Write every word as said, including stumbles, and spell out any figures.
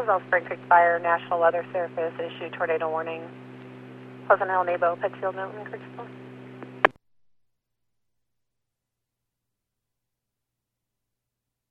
Roselle Spring Creek Fire, National Weather Service issued tornado warning. Pleasant Hill, Nebo, Pittsfield, Milton, Creeksville.